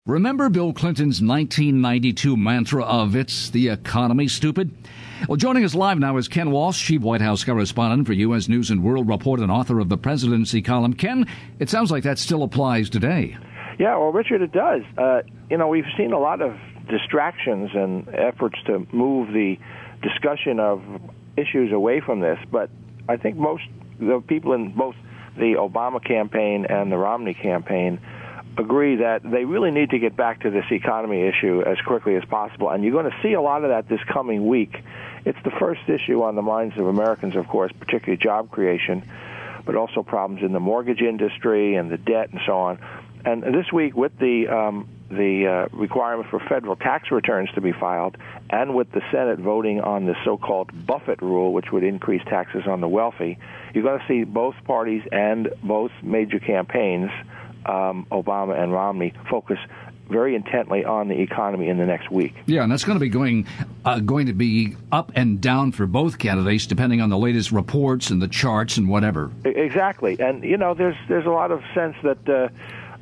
Remember Bill Clinton's 1992 mantra of "It's the economy, stupid"? Well, joining us live now is Ken Walsh, chief White House correspondent for U.S. News and World Report and author of the Presidency column. Ken, it sounds like that still applies today. Yeah, well, Richard, it does. We've seen a lot of distractions and efforts to move the discussion of issues away from this, but I think most the people in both the Obama campaign and the Romney campaign agree that they really need to get back to this economy issue as quickly as possible, and you're going to see a lot of that this coming week. It's the first issue on the minds of Americans, of course, particularly job creation, but also problems in the mortgage industry and the debt and so on. And this week, with the requirement for federal tax returns to be filed, and with the Senate voting on the so-called Buffett rule, which would increase taxes on the wealthy, you're going to see both parties and both major campaigns, Obama and Romney, focus very intently on the economy in the next week. Yeah, and that's going to be going to be up and down for both candidates, depending on the latest reports and the charts and whatever. Exactly, and there's a lot of sense that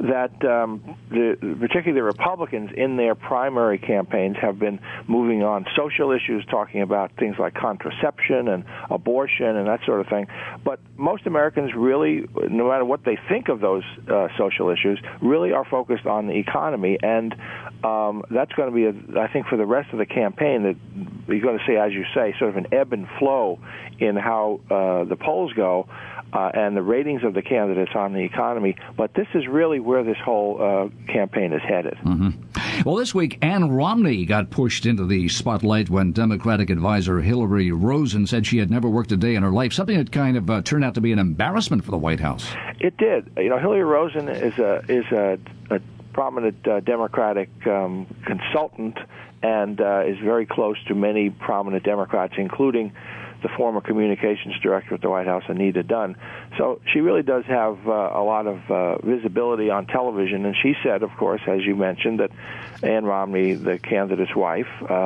particularly the Republicans in their primary campaigns have been moving on social issues, talking about things like contraception and abortion and that sort of thing. But most Americans really, no matter what they think of those social issues, really are focused on the economy. And that's going to be, I think, for the rest of the campaign, that you're going to see, as you say, sort of an ebb and flow in how the polls go. And the ratings of the candidates on the economy, but this is really where this whole campaign is headed. Mm-hmm. Well, this week, Ann Romney got pushed into the spotlight when Democratic advisor Hillary Rosen said she had never worked a day in her life, something that kind of turned out to be an embarrassment for the White House. It did. Hillary Rosen is a prominent Democratic consultant and is very close to many prominent Democrats, including the former communications director at the White House, Anita Dunn. So she really does have a lot of visibility on television, and she said, of course, as you mentioned, that Ann Romney, the candidate's wife,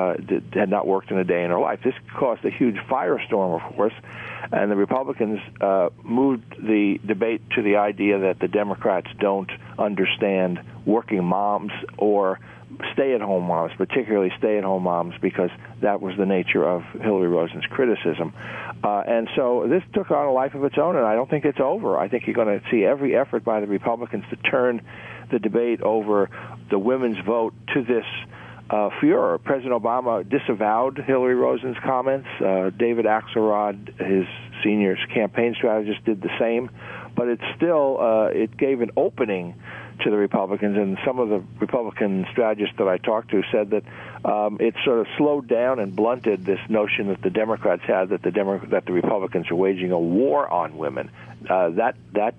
had not worked in a day in her life. This caused a huge firestorm, of course, and the Republicans moved the debate to the idea that the Democrats don't understand working moms or stay-at-home moms, particularly stay-at-home moms, because that was the nature of Hillary Rosen's criticism. And so this took on a life of its own, and I don't think it's over. I think you're going to see every effort by the Republicans to turn the debate over the women's vote to this furor. President Obama disavowed Hillary Rosen's comments. David Axelrod, his senior campaign strategist, did the same. But it's still, it gave an opening to the Republicans, and some of the Republican strategists that I talked to said that it sort of slowed down and blunted this notion that the Democrats had that the Republicans are waging a war on women. That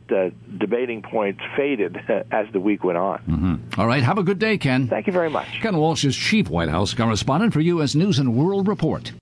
debating point faded as the week went on. Mm-hmm. All right, have a good day, Ken. Thank you very much. Ken Walsh is chief White House correspondent for U.S. News and World Report.